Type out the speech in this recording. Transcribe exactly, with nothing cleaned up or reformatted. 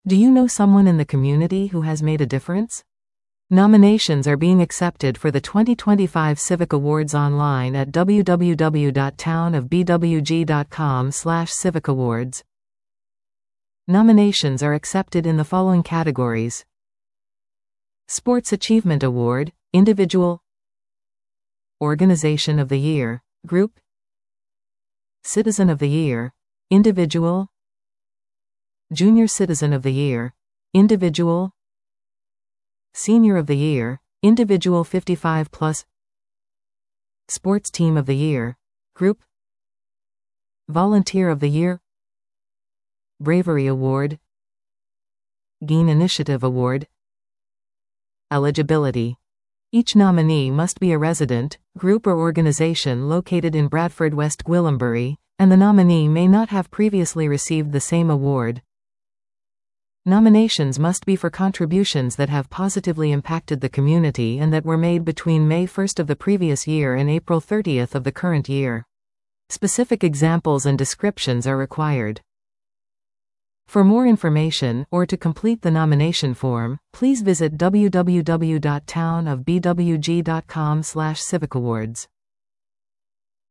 Do you know someone in the community who has made a difference? Nominations are being accepted for the twenty twenty-five Civic Awards online at w w w dot town of b w g dot com slash civic awards. Nominations are accepted in the following categories: Sports Achievement Award, Individual; Organization of the Year, Group; Citizen of the Year, Individual; Junior Citizen of the Year, Individual; Senior of the Year, Individual fifty-five plus; Sports Team of the Year, Group; Volunteer of the Year; Bravery Award; Geen Initiative Award. Eligibility. Each nominee must be a resident, group or organization located in Bradford West Gwillimbury, and the nominee may not have previously received the same award. Nominations must be for contributions that have positively impacted the community and that were made between May first of the previous year and April thirtieth of the current year. Specific examples and descriptions are required. For more information, or to complete the nomination form, please visit w w w dot town of b w g dot com slash civic awards.